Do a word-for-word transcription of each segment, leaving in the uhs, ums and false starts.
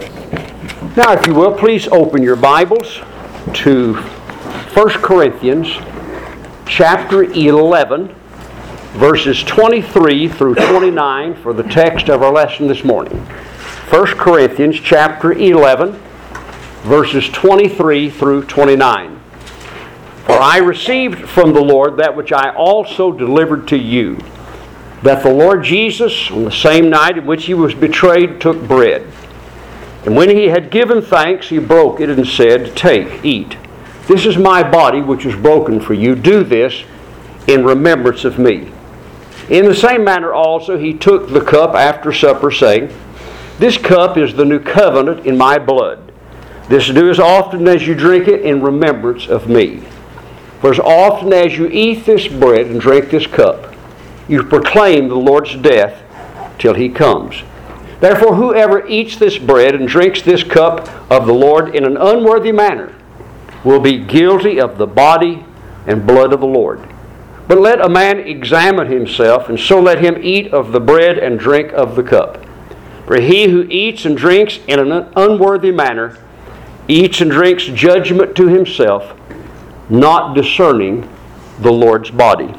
Now, if you will, please open your Bibles to First Corinthians chapter eleven, verses twenty-three through twenty-nine for the text of our lesson this morning. First Corinthians chapter eleven, verses twenty-three through twenty-nine. For I received from the Lord that which I also delivered to you, that the Lord Jesus, on the same night in which he was betrayed, took bread. And when he had given thanks, he broke it and said, "Take, eat. This is my body which is broken for you. Do this in remembrance of me." In the same manner also he took the cup after supper, saying, "This cup is the new covenant in my blood. This do as often as you drink it in remembrance of me. For as often as you eat this bread and drink this cup, you proclaim the Lord's death till he comes. Therefore, whoever eats this bread and drinks this cup of the Lord in an unworthy manner will be guilty of the body and blood of the Lord. But let a man examine himself, and so let him eat of the bread and drink of the cup. For he who eats and drinks in an unworthy manner eats and drinks judgment to himself, not discerning the Lord's body."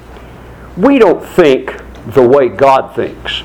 We don't think the way God thinks.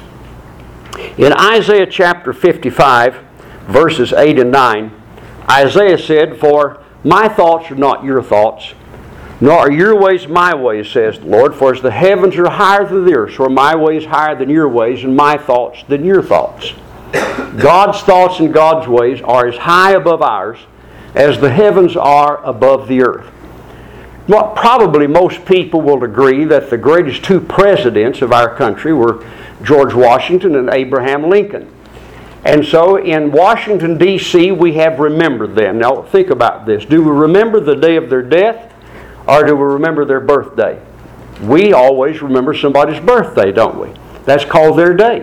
In Isaiah chapter fifty-five, verses eight and nine, Isaiah said, "For my thoughts are not your thoughts, nor are your ways my ways, says the Lord. For as the heavens are higher than the earth, so are my ways higher than your ways, and my thoughts than your thoughts." God's thoughts and God's ways are as high above ours as the heavens are above the earth. Well, probably most people will agree that the greatest two presidents of our country were George Washington and Abraham Lincoln. And so in Washington, D C, we have remembered them. Now think about this. Do we remember the day of their death, or do we remember their birthday? We always remember somebody's birthday, don't we? That's called their day.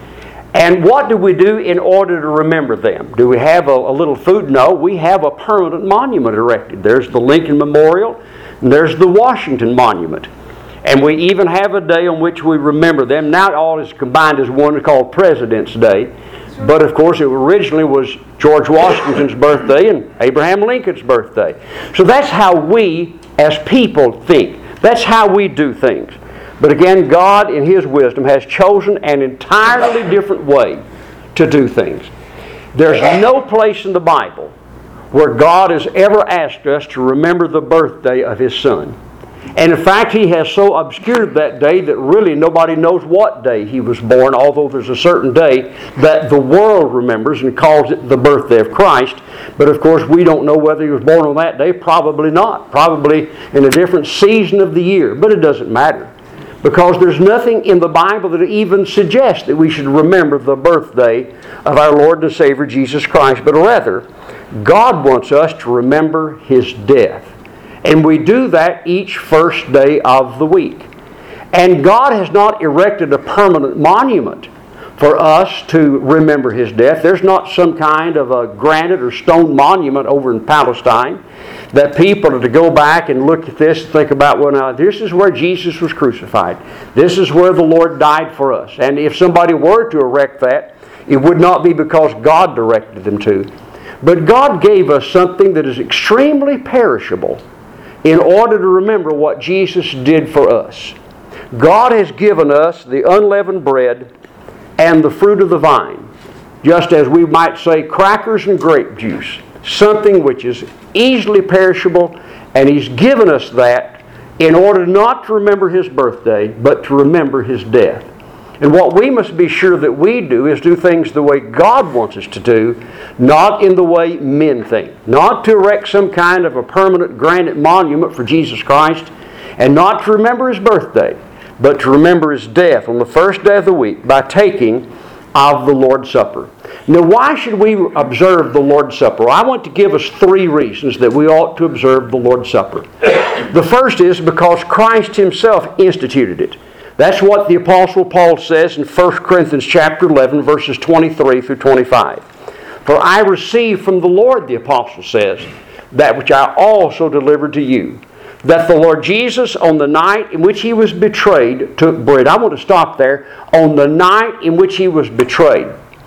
And what do we do in order to remember them? Do we have a, a little food? No, we have a permanent monument erected. There's the Lincoln Memorial, and there's the Washington Monument. And we even have a day on which we remember them. Now it all is combined as one called President's Day. But of course it originally was George Washington's birthday and Abraham Lincoln's birthday. So that's how we as people think. That's how we do things. But again, God in His wisdom has chosen an entirely different way to do things. There's no place in the Bible where God has ever asked us to remember the birthday of His Son. And in fact, He has so obscured that day that really nobody knows what day He was born, although there's a certain day that the world remembers and calls it the birthday of Christ. But of course, we don't know whether He was born on that day. Probably not. Probably in a different season of the year. But it doesn't matter, because there's nothing in the Bible that even suggests that we should remember the birthday of our Lord and Savior Jesus Christ. But rather, God wants us to remember His death. And we do that each first day of the week. And God has not erected a permanent monument for us to remember His death. There's not some kind of a granite or stone monument over in Palestine that people are to go back and look at this and think about, well, now this is where Jesus was crucified. This is where the Lord died for us. And if somebody were to erect that, it would not be because God directed them to. But God gave us something that is extremely perishable in order to remember what Jesus did for us. God has given us the unleavened bread and the fruit of the vine, just as we might say crackers and grape juice, something which is easily perishable, and He's given us that in order not to remember His birthday, but to remember His death. And what we must be sure that we do is do things the way God wants us to do, not in the way men think. Not to erect some kind of a permanent granite monument for Jesus Christ, and not to remember His birthday, but to remember His death on the first day of the week by taking of the Lord's Supper. Now, why should we observe the Lord's Supper? Well, I want to give us three reasons that we ought to observe the Lord's Supper. The first is because Christ Himself instituted it. That's what the Apostle Paul says in First Corinthians chapter eleven, verses twenty-three through twenty-five. "For I received from the Lord," the Apostle says, "that which I also delivered to you, that the Lord Jesus, on the night in which He was betrayed, took bread." I want to stop there. On the night in which He was betrayed.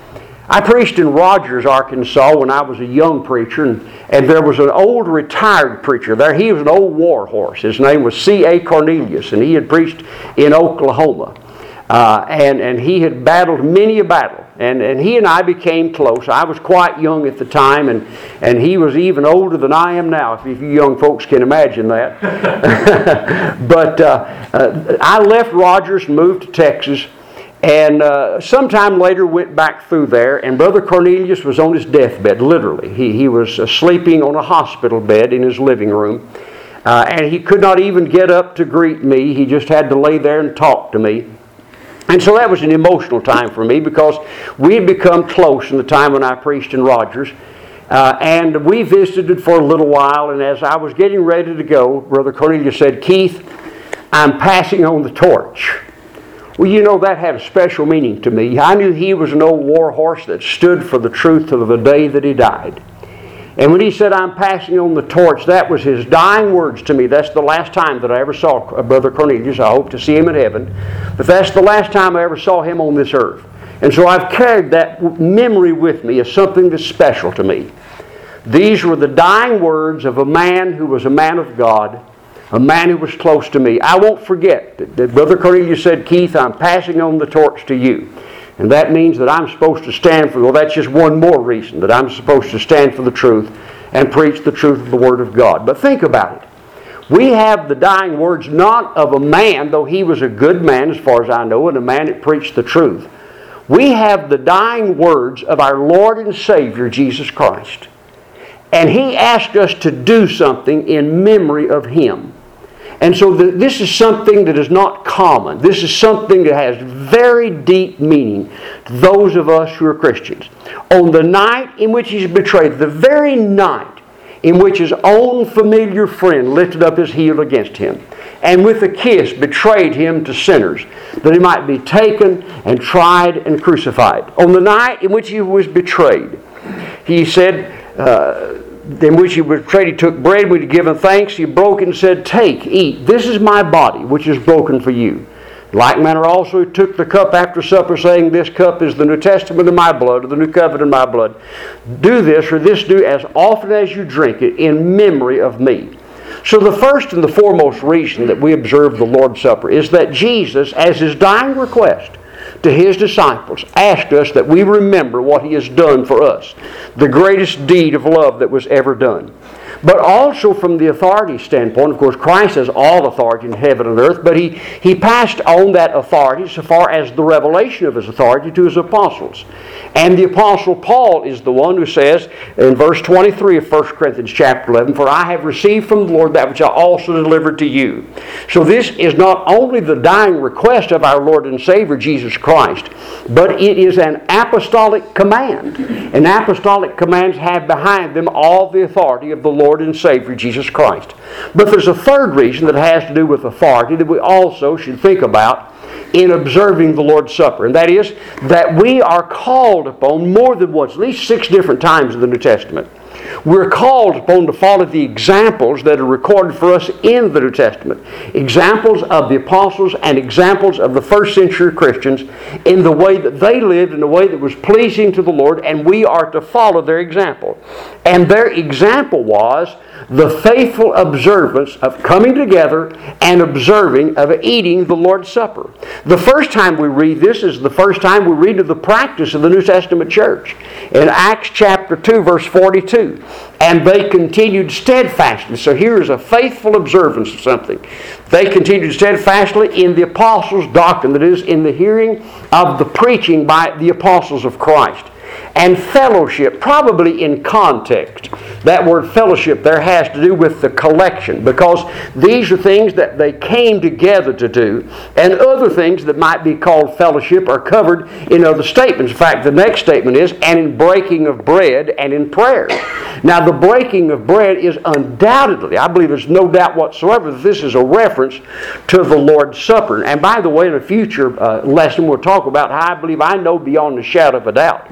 I preached in Rogers, Arkansas when I was a young preacher, and, and there was an old retired preacher there. He was an old war horse. His name was C A Cornelius, and he had preached in Oklahoma. Uh, and, and he had battled many a battle. And, and he and I became close. I was quite young at the time, and, and he was even older than I am now, if you young folks can imagine that. But uh, uh, I left Rogers and moved to Texas, and uh, sometime later went back through there, and Brother Cornelius was on his deathbed, literally. He, he was uh, sleeping on a hospital bed in his living room, uh, and he could not even get up to greet me. He just had to lay there and talk to me. And so that was an emotional time for me, because we had become close in the time when I preached in Rogers. Uh, and we visited for a little while, and as I was getting ready to go, Brother Cornelius said, "Keith, I'm passing on the torch." Well, you know, that had a special meaning to me. I knew he was an old war horse that stood for the truth to the day that he died. And when he said, "I'm passing on the torch," that was his dying words to me. That's the last time that I ever saw Brother Cornelius. I hope to see him in heaven. But that's the last time I ever saw him on this earth. And so I've carried that memory with me as something that's special to me. These were the dying words of a man who was a man of God, a man who was close to me. I won't forget that, that Brother Cornelius said, "Keith, I'm passing on the torch to you." And that means that I'm supposed to stand for, well, that's just one more reason that I'm supposed to stand for the truth and preach the truth of the Word of God. But think about it. We have the dying words not of a man, though he was a good man as far as I know, and a man that preached the truth. We have the dying words of our Lord and Savior, Jesus Christ. And He asked us to do something in memory of Him. And so the, this is something that is not common. This is something that has very deep meaning to those of us who are Christians. On the night in which He's betrayed, the very night in which His own familiar friend lifted up his heel against Him, and with a kiss betrayed Him to sinners, that He might be taken and tried and crucified. On the night in which He was betrayed, He said, uh, in which He was betrayed, He took bread, when He had given thanks, He broke it and said, "Take, eat, this is my body, which is broken for you." In like manner also He took the cup after supper, saying, "This cup is the New Testament of my blood, or the New Covenant of my blood. Do this, or this do, as often as you drink it, in memory of me." So the first and the foremost reason that we observe the Lord's Supper is that Jesus, as His dying request to His disciples, asked us that we remember what He has done for us, the greatest deed of love that was ever done. But also from the authority standpoint, of course, Christ has all authority in heaven and earth, but He, he passed on that authority so far as the revelation of His authority to His apostles. And the Apostle Paul is the one who says in verse twenty-three of First Corinthians chapter eleven, "For I have received from the Lord that which I also delivered to you." So this is not only the dying request of our Lord and Savior Jesus Christ, but it is an apostolic command. And apostolic commands have behind them all the authority of the Lord and Savior Jesus Christ. But there's a third reason that has to do with authority that we also should think about in observing the Lord's Supper. And that is that we are called upon more than once, at least six different times in the New Testament. We're called upon to follow the examples that are recorded for us in the New Testament. Examples of the apostles and examples of the first century Christians in the way that they lived, in a way that was pleasing to the Lord, and we are to follow their example. And their example was the faithful observance of coming together and observing, of eating the Lord's Supper. The first time we read this is the first time we read of the practice of the New Testament church. In Acts chapter two, verse forty-two. "And they continued steadfastly." So here is a faithful observance of something. "They continued steadfastly in the apostles' doctrine," that is, in the hearing of the preaching by the apostles of Christ. "And fellowship," probably in context. That word fellowship there has to do with the collection, because these are things that they came together to do, and other things that might be called fellowship are covered in other statements. In fact, the next statement is, "and in breaking of bread and in prayer." Now, the breaking of bread is undoubtedly, I believe there's no doubt whatsoever that this is a reference to the Lord's Supper. And by the way, in a future uh, lesson we'll talk about how I believe I know beyond a shadow of a doubt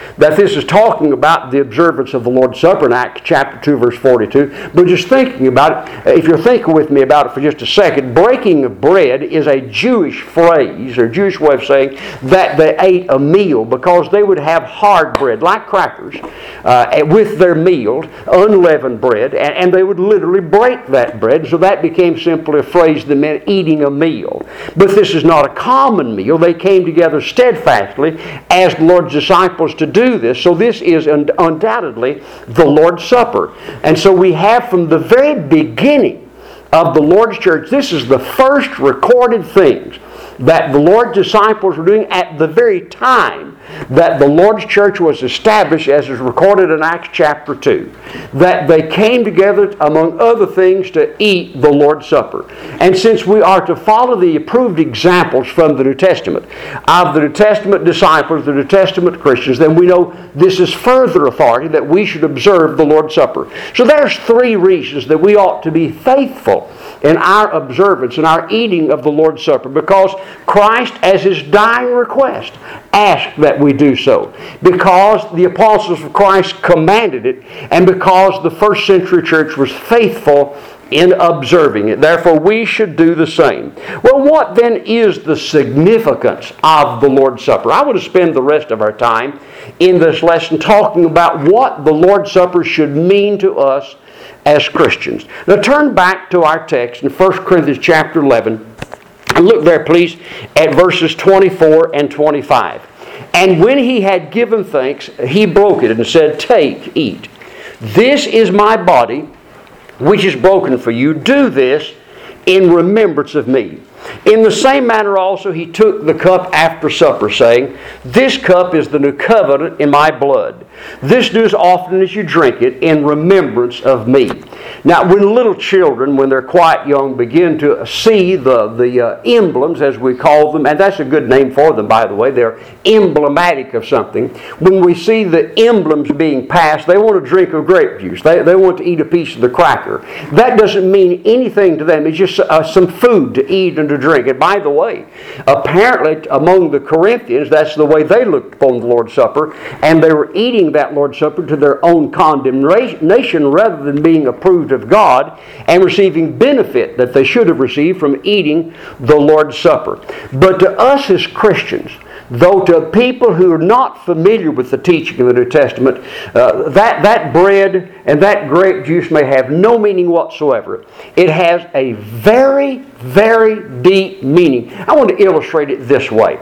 that this is talking about the observance of the Lord's Supper in Acts chapter two, verse forty-two. But just thinking about it, if you're thinking with me about it for just a second, breaking of bread is a Jewish phrase, or Jewish way of saying that they ate a meal, because they would have hard bread, like crackers, uh, with their meal, unleavened bread, and, and they would literally break that bread. So that became simply a phrase that meant eating a meal. But this is not a common meal. They came together steadfastly as the Lord's disciples to do this. So this is undoubtedly the Lord's Supper. And so we have from the very beginning of the Lord's church, this is the first recorded things that the Lord's disciples were doing at the very time that the Lord's church was established, as is recorded in Acts chapter two. That they came together, among other things, to eat the Lord's Supper. And since we are to follow the approved examples from the New Testament, of the New Testament disciples, the New Testament Christians, then we know this is further authority that we should observe the Lord's Supper. So there's three reasons that we ought to be faithful in our observance and our eating of the Lord's Supper, because Christ, as His dying request, asked that we do so, because the apostles of Christ commanded it, and because the first century church was faithful in observing it. Therefore, we should do the same. Well, what then is the significance of the Lord's Supper? I want to spend the rest of our time in this lesson talking about what the Lord's Supper should mean to us as Christians. Now turn back to our text in First Corinthians chapter eleven, and look there please at verses twenty-four and twenty-five. And when he had given thanks, he broke it and said, "Take, eat. This is my body, which is broken for you. Do this in remembrance of me." In the same manner also he took the cup after supper, saying, "This cup is the new covenant in my blood. This do as often as you drink it in remembrance of me." Now, when little children, when they're quite young, begin to see the, the uh, emblems, as we call them, and that's a good name for them, by the way, they're emblematic of something. When we see the emblems being passed, they want to drink of grape juice. They, they want to eat a piece of the cracker. That doesn't mean anything to them. It's just uh, some food to eat and to drink. And by the way, apparently among the Corinthians, that's the way they looked upon the Lord's Supper, and they were eating that Lord's Supper to their own condemnation rather than being approved of God and receiving benefit that they should have received from eating the Lord's Supper. But to us as Christians, though to people who are not familiar with the teaching of the New Testament, uh, that, that bread and that grape juice may have no meaning whatsoever. It has a very, very deep meaning. I want to illustrate it this way.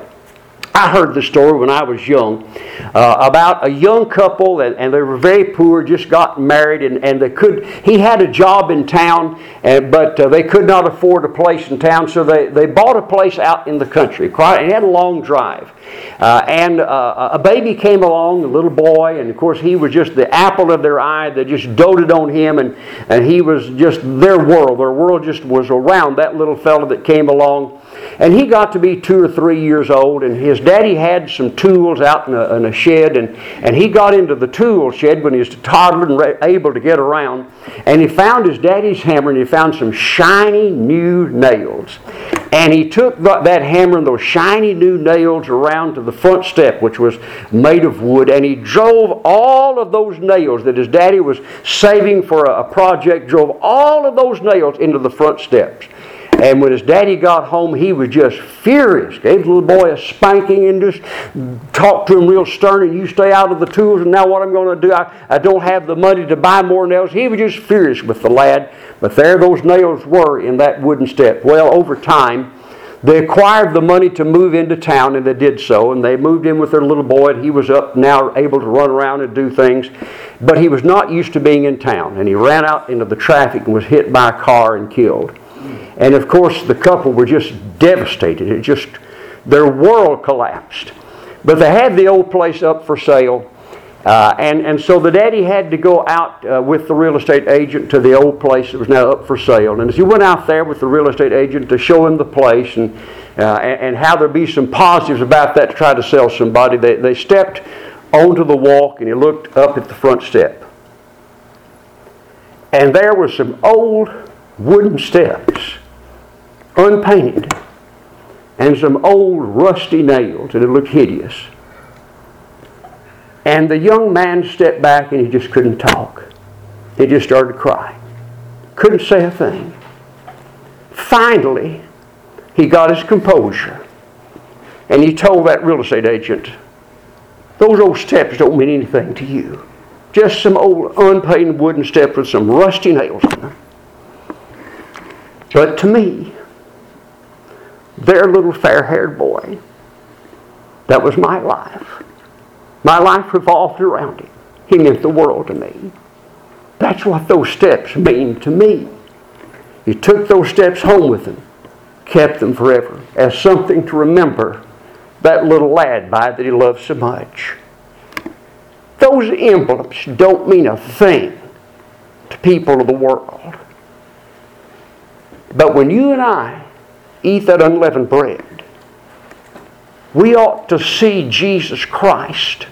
I heard the story when I was young uh, about a young couple, and, and they were very poor, just got married, and, and they could. He had a job in town, and, but uh, they could not afford a place in town, so they, they bought a place out in the country. Quite, he had a long drive. Uh, and uh, a baby came along, a little boy, and of course he was just the apple of their eye. They just doted on him, and, and he was just their world. Their world just was around that little fellow that came along. And he got to be two or three years old, and his daddy had some tools out in a, in a shed, and, and he got into the tool shed when he was a toddler and re- able to get around, and he found his daddy's hammer, and he found some shiny new nails. And he took th- that hammer and those shiny new nails around to the front step, which was made of wood, and he drove all of those nails that his daddy was saving for a, a project, drove all of those nails into the front steps. And when his daddy got home, he was just furious. Gave the little boy a spanking and just talked to him real stern, and you stay out of the tools, and now what I'm going to do, I, I don't have the money to buy more nails. He was just furious with the lad. But there those nails were in that wooden step. Well, over time, they acquired the money to move into town, and they did so. And they moved in with their little boy, and he was up now able to run around and do things. But he was not used to being in town, and he ran out into the traffic and was hit by a car and killed. And of course, the couple were just devastated. It just, their world collapsed. But they had the old place up for sale. Uh, and, and so the daddy had to go out uh, with the real estate agent to the old place that was now up for sale. And as he went out there with the real estate agent to show him the place and, uh, and, and how there'd be some positives about that to try to sell somebody, they, they stepped onto the walk and he looked up at the front step. And there were some old wooden steps, unpainted, and some old rusty nails, and it looked hideous. And the young man stepped back and he just couldn't talk. He just started crying. Couldn't say a thing. Finally, he got his composure. And he told that real estate agent, those old steps don't mean anything to you. Just some old unpainted wooden steps with some rusty nails in them. But to me, their little fair-haired boy, that was my life. My life revolved around him. He meant the world to me. That's what those steps mean to me. He took those steps home with him, kept them forever, as something to remember that little lad by that he loved so much. Those emblems don't mean a thing to people of the world. But when you and I eat that unleavened bread, we ought to see Jesus Christ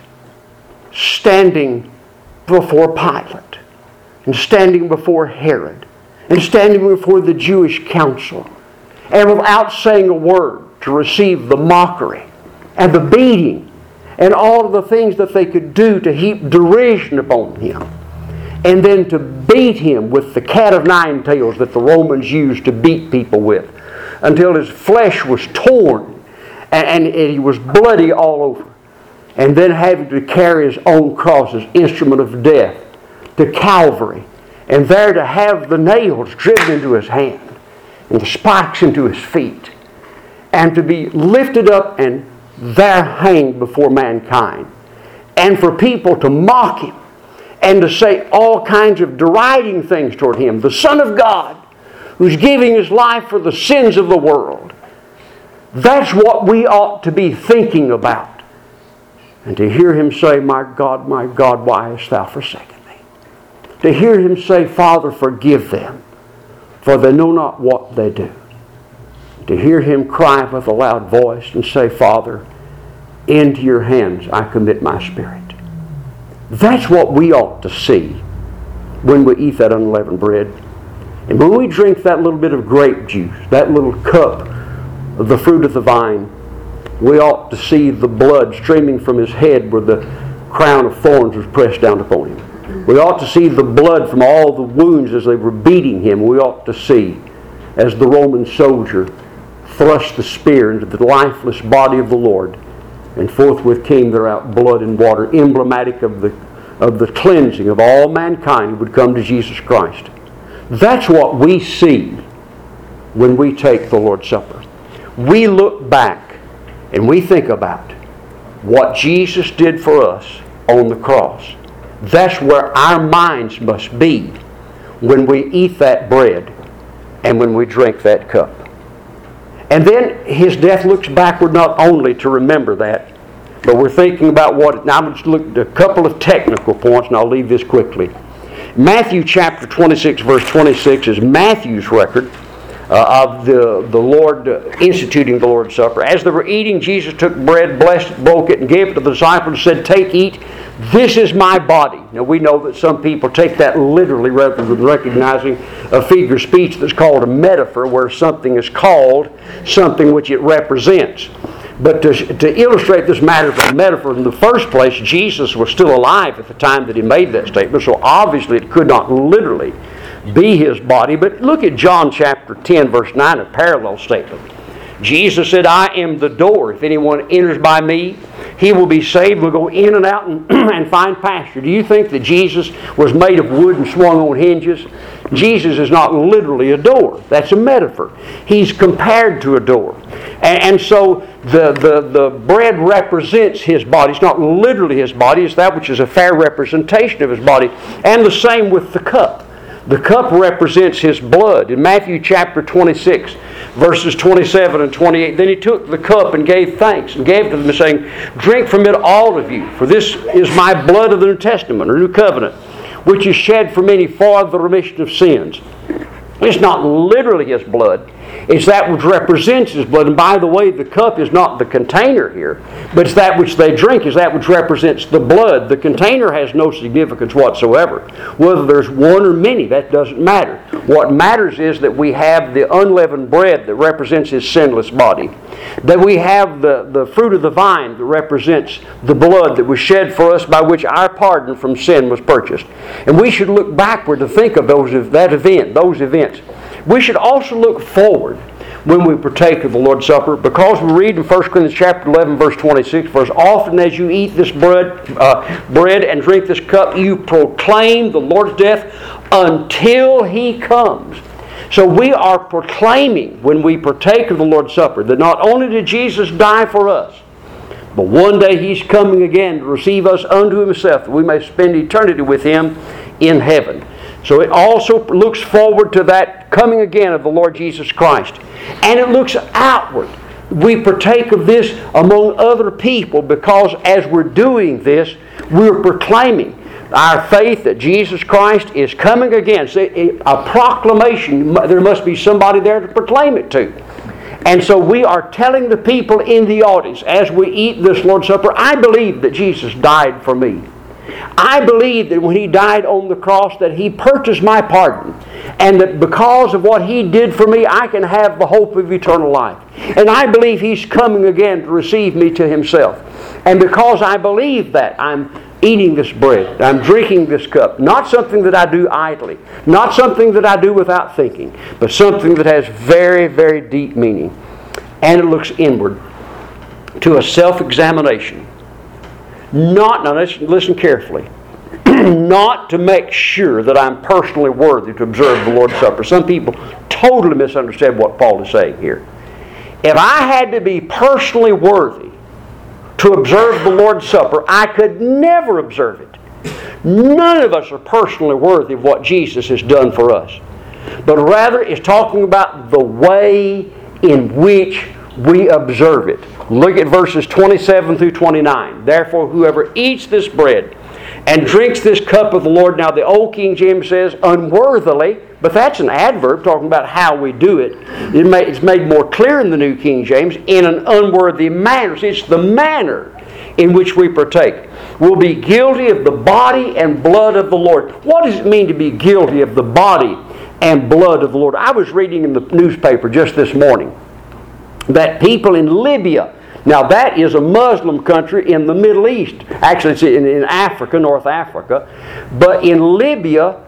standing before Pilate, and standing before Herod, and standing before the Jewish council, and without saying a word to receive the mockery and the beating and all of the things that they could do to heap derision upon him, and then to beat him with the cat of nine tails that the Romans used to beat people with, until his flesh was torn and, and he was bloody all over. And then having to carry his own cross as instrument of death to Calvary, and there to have the nails driven into his hand and the spikes into his feet, and to be lifted up and there hanged before mankind, and for people to mock him and to say all kinds of deriding things toward him, the Son of God who's giving his life for the sins of the world. That's what we ought to be thinking about. And to hear him say, my God, my God, why hast thou forsaken me? To hear him say, Father, forgive them, for they know not what they do. To hear him cry with a loud voice and say, Father, into your hands I commit my spirit. That's what we ought to see when we eat that unleavened bread. And when we drink that little bit of grape juice, that little cup of the fruit of the vine, we ought to see the blood streaming from his head where the crown of thorns was pressed down upon him. We ought to see the blood from all the wounds as they were beating him. We ought to see as the Roman soldier thrust the spear into the lifeless body of the Lord, and forthwith came there out blood and water, emblematic of the, of the cleansing of all mankind who would come to Jesus Christ. That's what we see when we take the Lord's Supper. We look back and we think about what Jesus did for us on the cross. That's where our minds must be when we eat that bread and when we drink that cup. And then his death looks backward not only to remember that, but we're thinking about what... Now I'm just looking at a couple of technical points, and I'll leave this quickly. Matthew chapter twenty-six, verse twenty-six is Matthew's record uh, of the, the Lord uh, instituting the Lord's Supper. As they were eating, Jesus took bread, blessed it, broke it, and gave it to the disciples and said, take, eat, this is my body. Now we know that some people take that literally rather than recognizing a figure of speech that's called a metaphor, where something is called something which it represents. But to, to illustrate this matter of a metaphor, in the first place, Jesus was still alive at the time that he made that statement, so obviously it could not literally be his body. But look at John chapter ten, verse nine, a parallel statement. Jesus said, I am the door. If anyone enters by me, he will be saved, will go in and out and, and find pasture. Do you think that Jesus was made of wood and swung on hinges? Jesus is not literally a door. That's a metaphor. He's compared to a door. And, and so the, the, the bread represents his body. It's not literally his body. It's that which is a fair representation of his body. And the same with the cup. The cup represents his blood. In Matthew chapter twenty-six, verses twenty-seven and twenty-eight, then he took the cup and gave thanks and gave it to them, saying, drink from it all of you, for this is my blood of the New Testament, or New Covenant, which is shed for many for the remission of sins. It's not literally his blood. It's that which represents His blood. And by the way, the cup is not the container here, but it's that which they drink is that which represents the blood. The container has no significance whatsoever. Whether there's one or many, that doesn't matter. What matters is that we have the unleavened bread that represents His sinless body. That we have the, the fruit of the vine that represents the blood that was shed for us, by which our pardon from sin was purchased. And we should look backward to think of those that event, those events. We should also look forward when we partake of the Lord's Supper, because we read in First Corinthians chapter eleven, verse twenty-six, for as often as you eat this bread, uh, bread and drink this cup, you proclaim the Lord's death until He comes. So we are proclaiming when we partake of the Lord's Supper that not only did Jesus die for us, but one day He's coming again to receive us unto Himself, that we may spend eternity with Him in heaven. So it also looks forward to that coming again of the Lord Jesus Christ. And it looks outward. We partake of this among other people because as we're doing this, we're proclaiming our faith that Jesus Christ is coming again. So a proclamation, there must be somebody there to proclaim it to. And so we are telling the people in the audience as we eat this Lord's Supper, I believe that Jesus died for me. I believe that when He died on the cross that He purchased my pardon, and that because of what He did for me, I can have the hope of eternal life. And I believe He's coming again to receive me to Himself. And because I believe that, I'm eating this bread, I'm drinking this cup. Not something that I do idly, not something that I do without thinking, but something that has very, very deep meaning. And it looks inward to a self-examination. Not, now listen, listen carefully, not to make sure that I'm personally worthy to observe the Lord's Supper. Some people totally misunderstand what Paul is saying here. If I had to be personally worthy to observe the Lord's Supper, I could never observe it. None of us are personally worthy of what Jesus has done for us. But rather it's talking about the way in which we observe it. Look at verses twenty-seven through twenty-nine. Therefore, whoever eats this bread and drinks this cup of the Lord, now the old King James says unworthily, but that's an adverb talking about how we do it. It may, it's made more clear in the New King James, in an unworthy manner. See, it's the manner in which we partake. Will be guilty of the body and blood of the Lord. What does it mean to be guilty of the body and blood of the Lord? I was reading in the newspaper just this morning that people in Libya, now that is a Muslim country in the Middle East. Actually, it's in, in Africa, North Africa. But in Libya,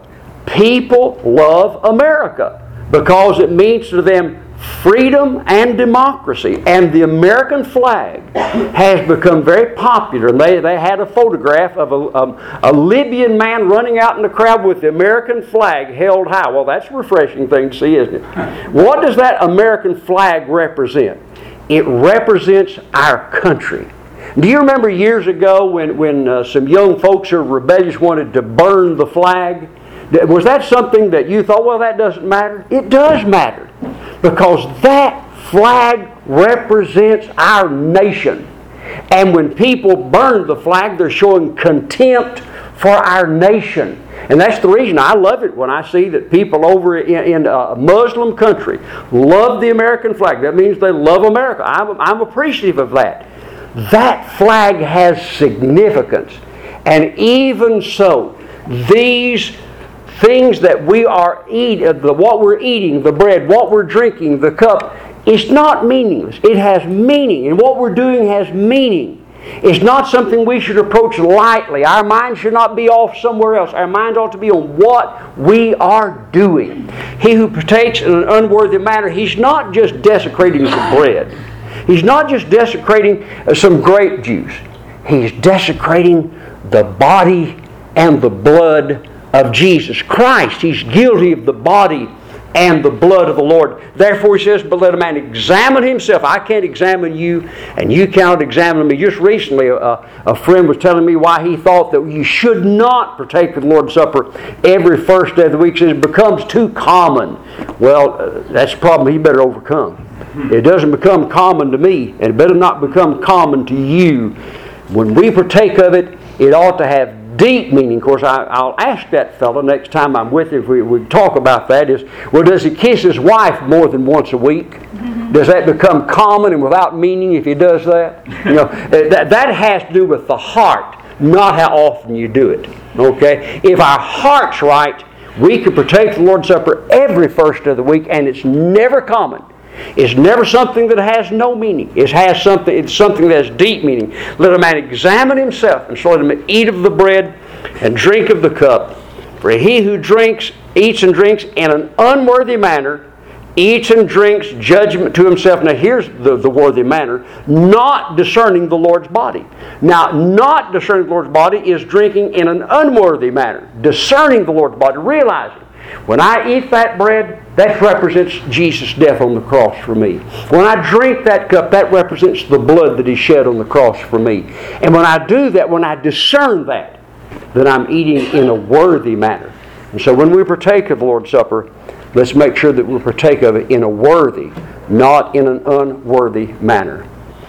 people love America because it means to them freedom and democracy. And the American flag has become very popular. And they, they had a photograph of a, um, a Libyan man running out in the crowd with the American flag held high. Well, that's a refreshing thing to see, isn't it? What does that American flag represent? It represents our country. Do you remember years ago when, when uh, some young folks who were rebellious wanted to burn the flag? Was that something that you thought, well, that doesn't matter? It does matter. Because that flag represents our nation. And when people burn the flag, they're showing contempt for our nation. And that's the reason I love it when I see that people over in, in a Muslim country love the American flag. That means they love America. I'm, I'm appreciative of that. That flag has significance. And even so, these things that we are eating, what we're eating, the bread, what we're drinking, the cup, it's not meaningless. It has meaning. And what we're doing has meaning. It's not something we should approach lightly. Our mind should not be off somewhere else. Our mind ought to be on what we are doing. He who partakes in an unworthy manner, he's not just desecrating some bread. He's not just desecrating some grape juice. He's desecrating the body and the blood of Jesus Christ. He's guilty of the body and the blood of the Lord. Therefore he says, but let a man examine himself. I can't examine you, and you cannot examine me. Just recently a, a friend was telling me why he thought that you should not partake of the Lord's Supper every first day of the week. He says it becomes too common. Well, uh, that's a problem he better overcome. It doesn't become common to me, and it better not become common to you. When we partake of it, it ought to have deep meaning. Of course, I, I'll ask that fellow next time I'm with him, if we, we talk about that, is, well, does he kiss his wife more than once a week? Does that become common and without meaning if he does that? You know, that, that has to do with the heart, not how often you do it. Okay? If our heart's right, we can partake the Lord's Supper every first of the week, and it's never common. It's never something that has no meaning. It has something. It's something that has deep meaning. Let a man examine himself, and so let him eat of the bread and drink of the cup. For he who drinks, eats and drinks in an unworthy manner, eats and drinks judgment to himself. Now here's the, the worthy manner. Not discerning the Lord's body. Now, not discerning the Lord's body is drinking in an unworthy manner. Discerning the Lord's body, realizing, when I eat that bread, that represents Jesus' death on the cross for me. When I drink that cup, that represents the blood that He shed on the cross for me. And when I do that, when I discern that, then I'm eating in a worthy manner. And so when we partake of the Lord's Supper, let's make sure that we partake of it in a worthy, not in an unworthy manner.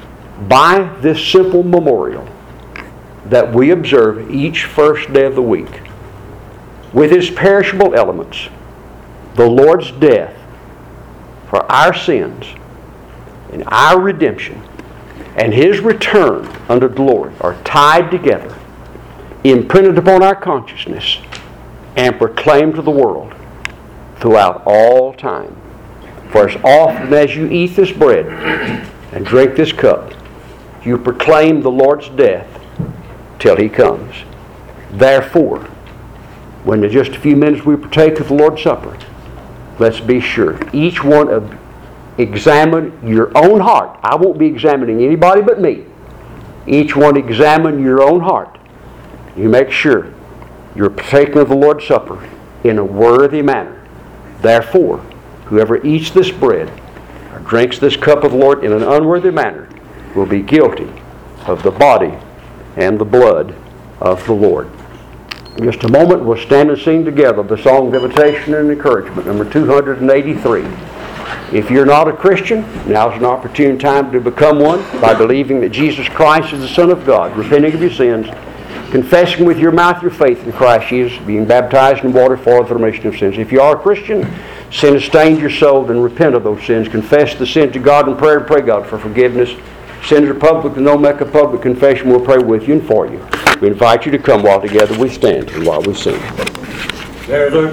By this simple memorial that we observe each first day of the week, with its perishable elements, the Lord's death for our sins and our redemption and His return unto glory are tied together, imprinted upon our consciousness, and proclaimed to the world throughout all time. For as often as you eat this bread and drink this cup, you proclaim the Lord's death till He comes. Therefore, when in just a few minutes we partake of the Lord's Supper, let's be sure, each one of examine your own heart. I won't be examining anybody but me. Each one examine your own heart. You make sure you're partaking of the Lord's Supper in a worthy manner. Therefore, whoever eats this bread or drinks this cup of the Lord in an unworthy manner will be guilty of the body and the blood of the Lord. In just a moment, we'll stand and sing together the song of invitation and encouragement, number two hundred eighty-three. If you're not a Christian, now's an opportune time to become one by believing that Jesus Christ is the Son of God, repenting of your sins, confessing with your mouth your faith in Christ Jesus, being baptized in water for the remission of sins. If you are a Christian, sin has stained your soul, then repent of those sins. Confess the sin to God in prayer and pray God for forgiveness. Sins are public and don't make a public confession. We'll pray with you and for you. We invite you to come while together we stand and while we sing. There's a